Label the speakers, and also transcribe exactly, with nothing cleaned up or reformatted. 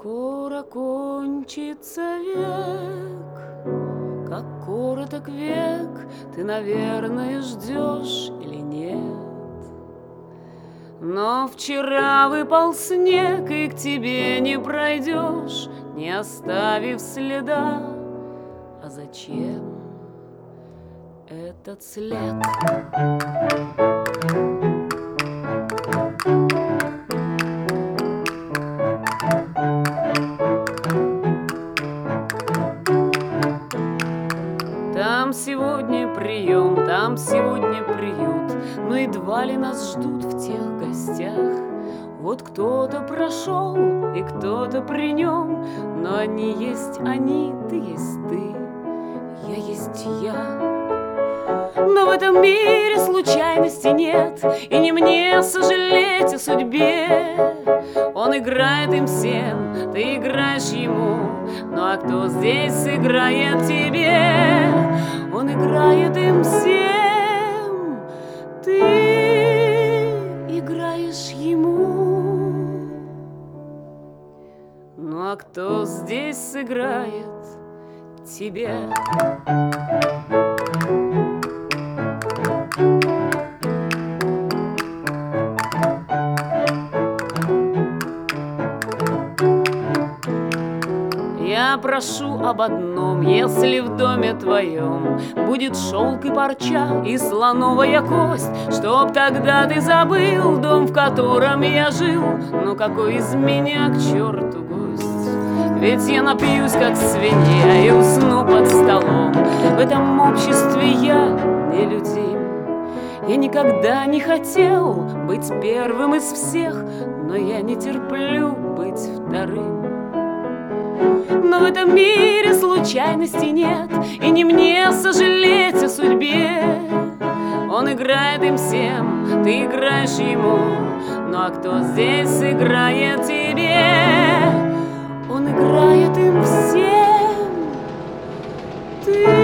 Speaker 1: Скоро кончится век, как короток век, ты, наверное, ждешь или нет. Но вчера выпал снег, и к тебе не пройдешь, не оставив следа. А зачем этот след? Там сегодня прием, там сегодня приют, но едва ли нас ждут в тех гостях. Вот кто-то прошел, и кто-то при нем, но они есть они, ты есть ты, я есть я. Но в этом мире случайности нет, и не мне сожалеть о судьбе. Он играет им всем, ты играешь ему, ну а кто здесь играет тебе? Он играет им всем, ты играешь ему. Ну а кто здесь сыграет тебе? Я прошу об одном, если в доме твоем будет шелк и парча и слоновая кость, чтоб тогда ты забыл дом, в котором я жил. Ну какой из меня к черту гость? Ведь я напьюсь, как свинья, и усну под столом. В этом обществе я нелюдим. Я никогда не хотел быть первым из всех, но я не терплю быть вторым. Но в этом мире случайностей нет, и не мне сожалеть о судьбе. Он играет им всем, ты играешь ему, ну а кто здесь играет тебе? Он играет им всем, ты